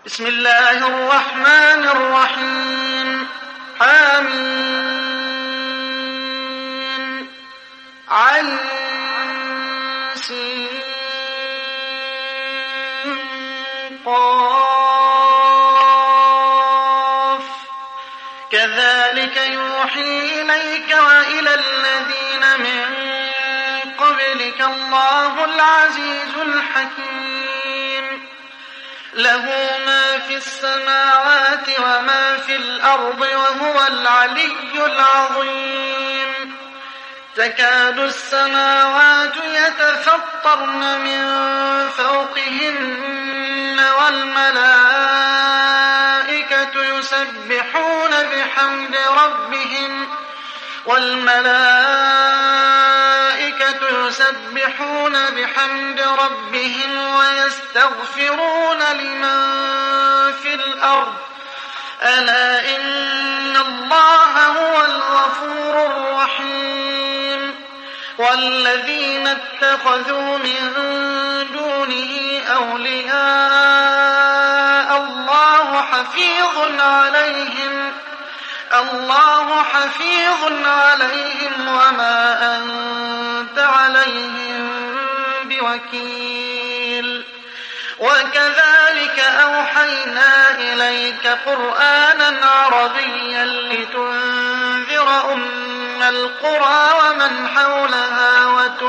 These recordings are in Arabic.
بسم الله الرحمن الرحيم. حميم عين سين قاف كذلك يوحي إليك وإلى الذين من قبلك الله العزيز الحكيم. له ما في السماوات وما في الأرض وهو العلي العظيم. تكاد السماوات يتفطرن من فوقهن والملائكة يسبحون بحمد ربهم ويستغفرون لمن في الأرض ألا إن الله هو الغفور الرحيم. والذين اتخذوا من دونه أولياء الله حفيظ عليهم وما أنت عليهم بوكيل. وكذلك أوحينا إليك قرآنا عربيا لتنذر أم القرى ومن حولها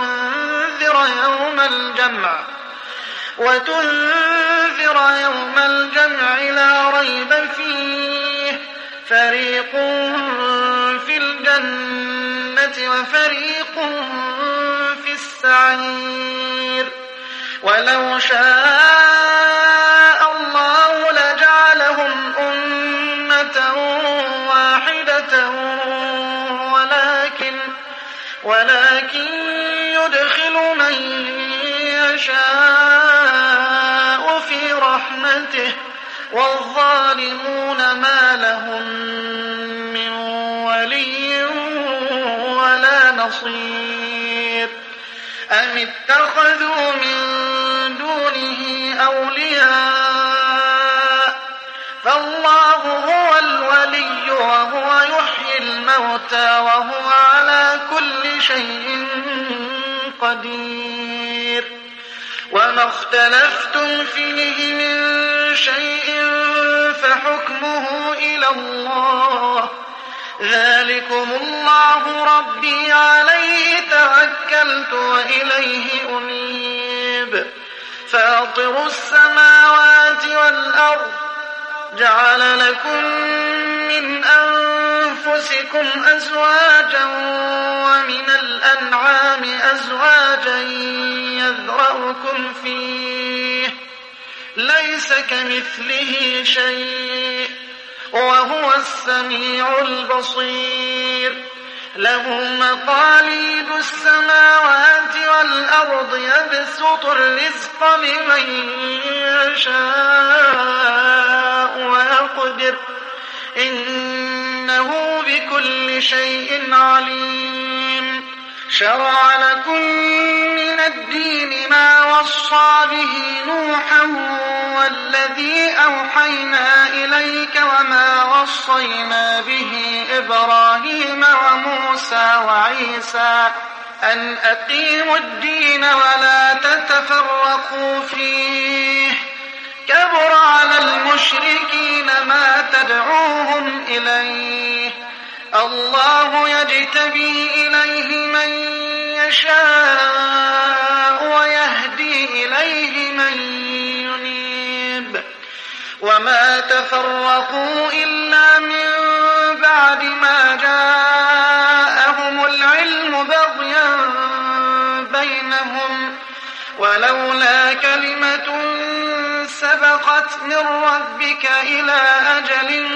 وتنذر يوم الجمع لا ريب فيه فريق في الجنة وفريق في السعير. ولو شاء الله لجعلهم أمة واحدة ولكن يدخل من يشاء في رحمته والظالمون ما لهم من ولي ولا نصير. أم اتخذوا من دونه أولياء فالله هو الولي وهو يحيي الموتى وهو على كل شيء قدير. وما اختلفتم فيه من شيء فحكمه إلى الله. ذلكم الله ربي عليه توكلت وإليه أنيب. فاطر السماوات والأرض جعل لكم من أنفسكم أزواجا ومن الأنعام أزواجا يذرأكم فيه ليس كمثله شيء وهو السميع البصير. له مقاليد السماوات والأرض يبسط الرزق لمن يشاء ويقدر إنه بكل شيء عليم. شرع لكم من الدين ما وصى به نوحا والذي أوحينا إليك وما وصينا به إبراهيم وموسى وعيسى أن أقيموا الدين ولا تتفرقوا فيه. كبر على المشركين ما تدعوهم إليه. الله يجتبي إليه من يشاء ويهدي إليه من ينيب. وما تفرقوا إلا من بعد ما جاءهم العلم بغيا بينهم ولولا كلمة سبقت من ربك إلى أجل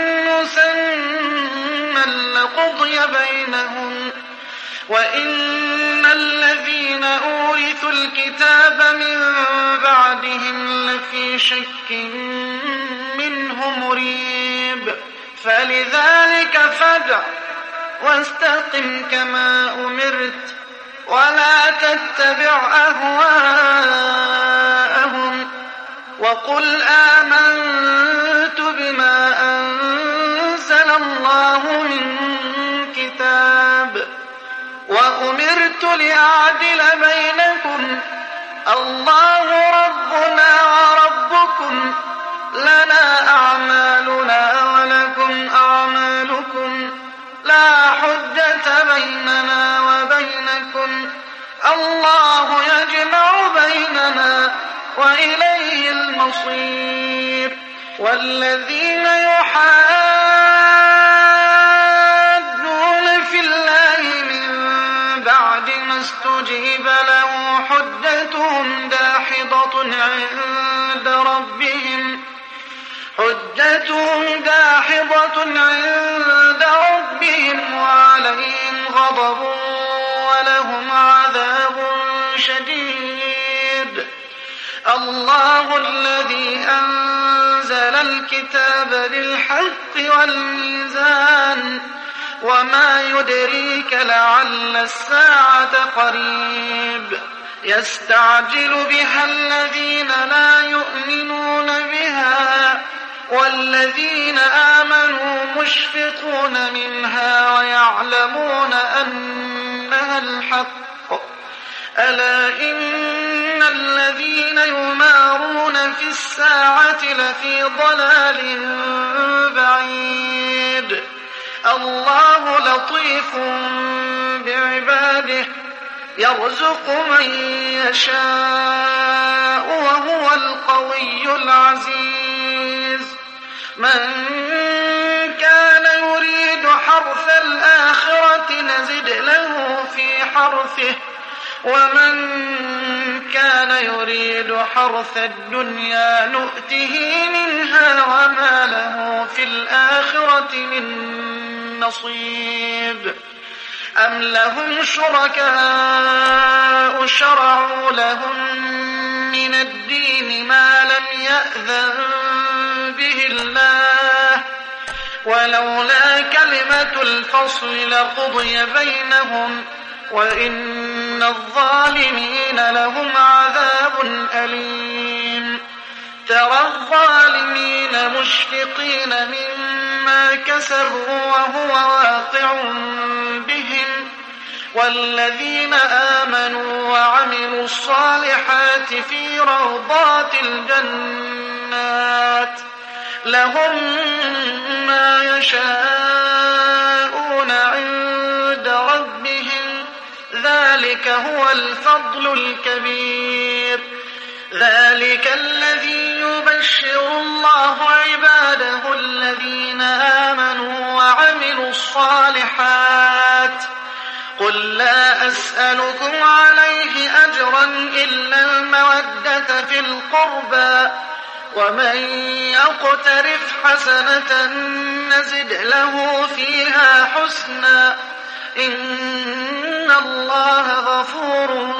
مسمى لقضي بينهم وإن الذين أورثوا الكتاب من بعدهم لفي شك منه مريب. فلذلك فادع واستقم كما أمرت ولا تتبع أهواءهم وقل آمنت لأعدل بينكم الله ربنا وربكم لنا أعمالنا ولكم أعمالكم لا حجة بيننا وبينكم الله يجمع بيننا وإليه المصير. والذين يحادون في الله من بعد ما استجيب له حجتهم داحضة عند ربهم وعليهم غضب ولهم عذاب شديد. الله الذي أنزل الكتاب بالحق والميزان وما يدريك لعل الساعة قريب. يستعجل بها الذين لا يؤمنون بها والذين آمنوا مشفقون منها ويعلمون أنها الحق. ألا إن الذين يمارون في الساعة لفي ضلال بعيد. الله لطيف بعباده يرزق من يشاء وهو القوي العزيز. من كان يريد حرث الآخرة نزد له في حرثه ومن كان يريد حرث الدنيا نؤته منها وما له في الآخرة من نصيب. أم لهم شركاء شرعوا لهم من الدين ما لم يأذن به الله ولولا كلمة الفصل لقضي بينهم وإن الظالمين لهم عذاب أليم. ترى الظالمين مشفقين مما كسبوا وهو واقع بهم والذين آمنوا وعملوا الصالحات في روضات الجنات لهم ما يشاءون عند ربهم ذلك هو الفضل الكبير. ذلك الذي يبشر الله عباده الذين آمنوا وعملوا الصالحات. قل لا أسألكم عليه أجرا إلا المودة في القربى ومن يقترف حسنة نزد له فيها حسنا إن الله غفور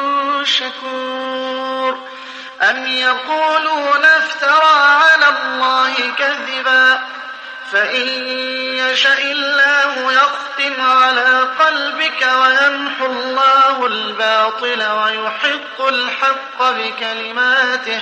شكور. أم يقولون افترى على الله كذبا فإن يشأ الله يختم على قلبك ويمحو الله الباطل ويحق الحق بكلماته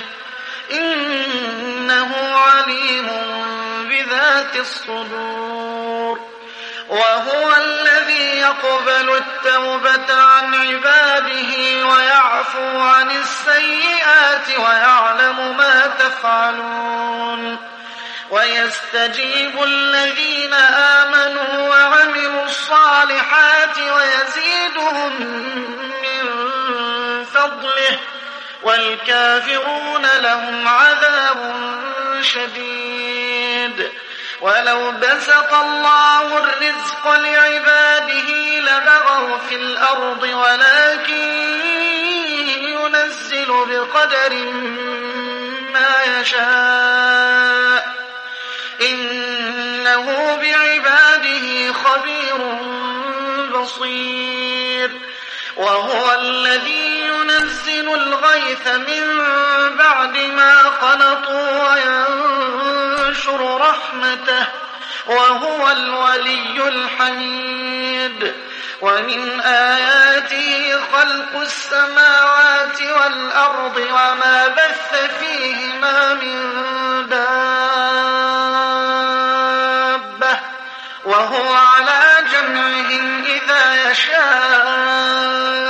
إنه عليم بذات الصدور. وهو الذي يقبل التوبة عن عباده ويعفو عن السيئات ويعلم ما تفعلون. ويستجيب الذين آمنوا وعملوا الصالحات ويزيدهم من فضله والكافرون لهم عذاب شديد. ولو بسط الله الرزق لعباده لبغوا في الأرض ولكن ينزل بقدر ما يشاء إنه بعباده خبير بصير. وهو الذي ينزل الغيث من بعد ما قنطوا وينشر رحمته وهو الولي الحميد. ومن آياته خلق السماوات والأرض وما بث فيهما من دابة وهو على جمعهم إذا يشاء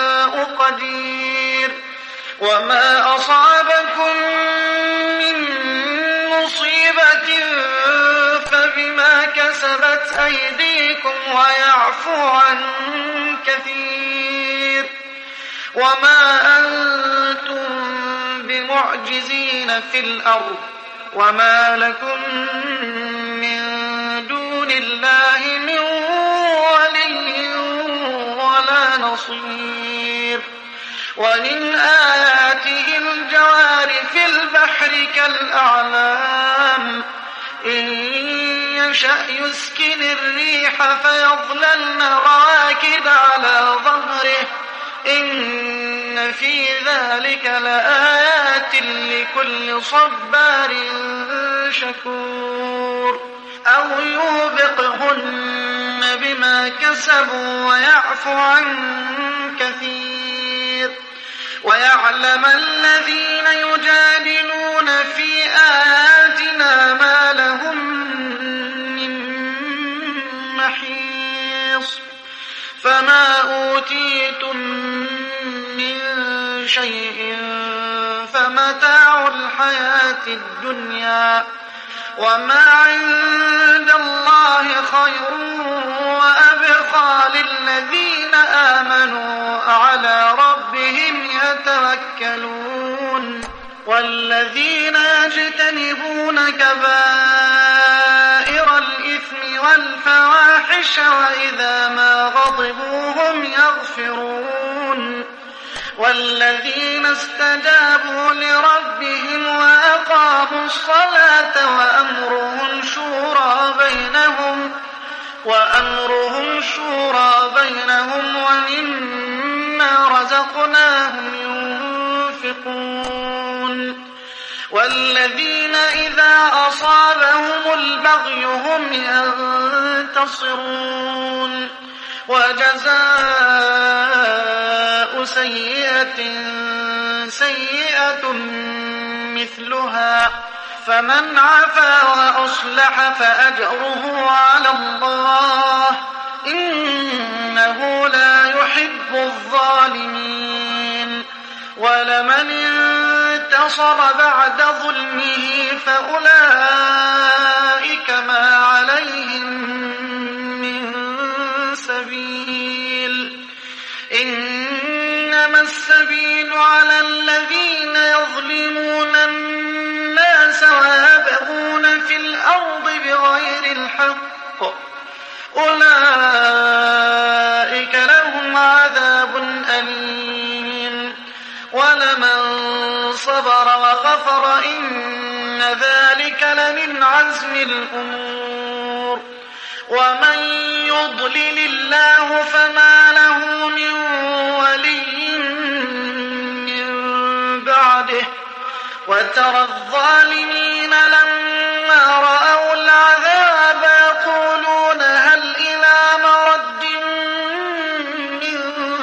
قدير. وما أصابكم من مصيبة فبما كسبت أيديكم ويعفو عن كثير. وما أنتم بمعجزين في الأرض وما لكم من دون الله من ولي ولا نصير. ومن آياته الجوار في البحر كالأعلام إن يشأ يسكن الريح فيظللن رواكد على ظهره إن في ذلك لآيات لكل صبار شكور. أو يوبقهن بما كسبوا ويعفو عن كثير. ويعلم الذين يجادلون في آياتنا ما لهم من محيص. فما أوتيتم من شيء فمتاع الحياة الدنيا وما عند الله خير وأبقى للذين آمنوا على ربهم يتوكلون. والذين يجتنبون كبائر الإثم والفواحش وإذا ما غضبوا هم يغفرون. والذين استجابوا لربهم وأقاموا الصلاة وأمرهم شورى بينهم ومما رزقناهم ينفقون. والذين إذا أصابهم البغي هم ينتصرون. وجزاء سيئة مثلها فمن عفا وأصلح فأجره على الله إنه لا يحب الظالمين. ولمن انتصر بعد ظلمه فأولئك ما عليهم من سبيل. إنما السبيل على الذين يظلمون الناس ويبغون في الأرض بغير الحق أولئك لهم عذاب أليم. ولمن صبر وغفر إن ذلك لمن عزم الأمور. ومن يضلل الله فما له من ولي من بعده. وترى الظالمين لما رأوا العذاب يقولون هل إلى مرد من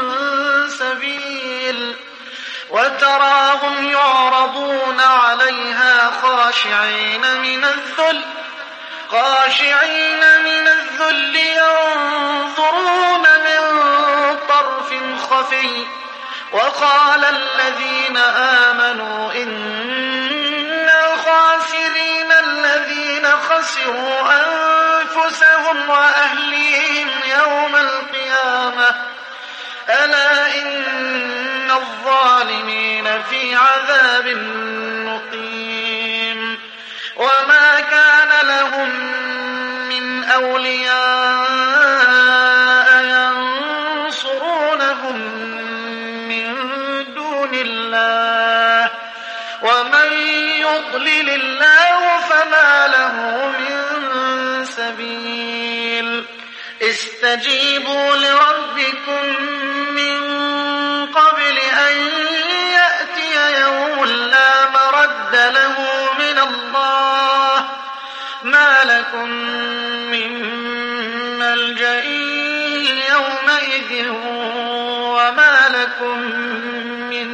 سبيل. وتراهم يعرضون عليها خاشعين من الذل ينظرون من طرف خفي. وقال الذين آمنوا إنا خاسرين الذين خسروا أنفسهم وأهليهم يوم القيامة ألا إن الظالمين في عذاب مقيم. وما كان لهم من أولياء ينصرونهم من دون الله. ومن يضلل الله فما له من سبيل. استجيبوا لربكم من قبل أن يأتي يوم لا مرد له من الله ما لكم من ملجأ يومئذ وما لكم من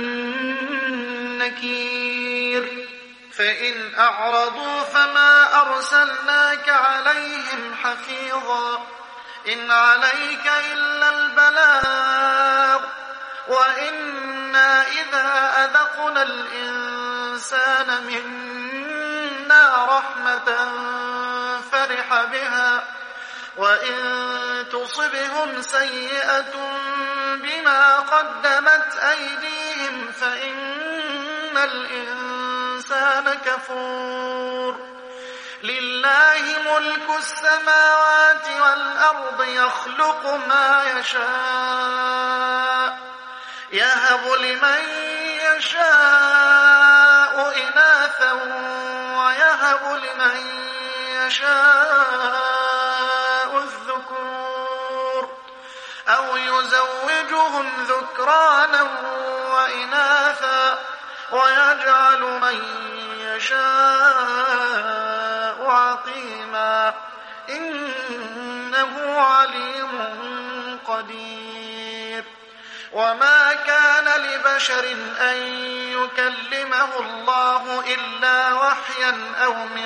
نكير. فإن أعرضوا فما أرسلناك عليهم حفيظا إن عليك إلا البلاغ وإنا إذا أذقنا الإنسان منا رحمة فرح بها وإن تصبهم سيئة بما قدمت أيديهم فإن الإنسان كفور لله ملك السماوات والأرض يخلق ما يشاء يهب لمن يشاء إناثا ويهب لمن يشاء الذكور أو يزوجهم ذكرانا وإناثا ويجعل من يشاء عقيما إنه عليم قدير وما كان لبشر أن يكلمه الله إلا وحيا أو من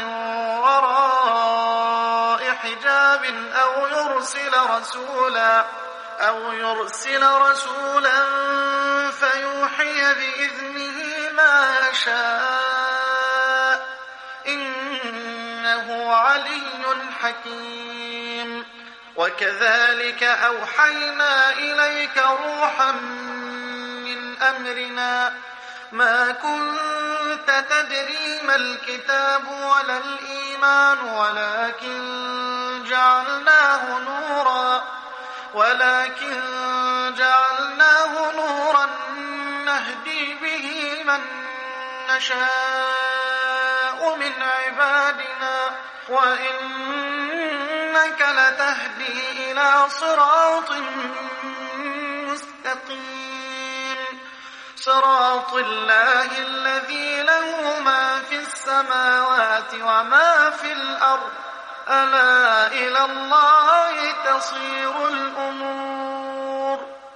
وراء حجاب أو يرسل رسولا فيوحي بإذنه ما يشاء إنه علي حكيم وكذلك أوحينا إليك روحا من أمرنا ما كنت تدري ما الكتاب ولا الإيمان ولكن جعلناه نورا نهدي به من نشاء من عبادنا وإنك لتهدي إلى صراط مستقيم صراط الله الذي له ما في السماوات وما في الأرض ألا إلى الله تصير الأمور